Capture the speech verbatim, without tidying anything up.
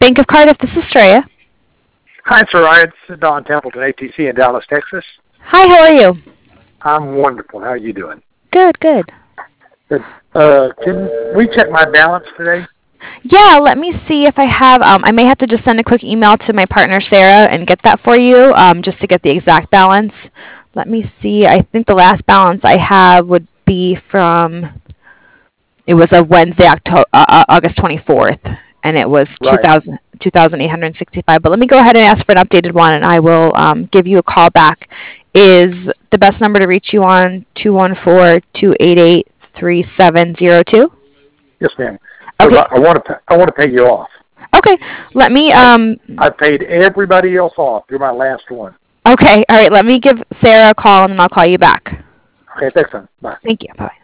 Bank of Cardiff. This is Straya. Hi, Soraya. This is Don Templeton, A T C in Dallas, Texas. Hi, how are you? I'm wonderful. How are you doing? Good, good. Good. Uh, can we check my balance today? Yeah, let me see if I have, um, I may have to just send a quick email to my partner Sarah and get that for you, um, just to get the exact balance. Let me see. I think the last balance I have would be from, it was a Wednesday, October, uh, August twenty-fourth, and it was two Right. thousand two thousand eight hundred sixty-five. But let me go ahead and ask for an updated one, and I will um, give you a call back. Is the best number to reach you on two one four, two eight eight, three seven zero two? Yes, ma'am. Okay. I, I want to. I want to pay you off. Okay. Let me. Um. I paid everybody else off. You're my last one. Okay. All right. Let me give Sarah a call, and then I'll call you back. Okay. Thanks, son. Bye. Thank you. Bye.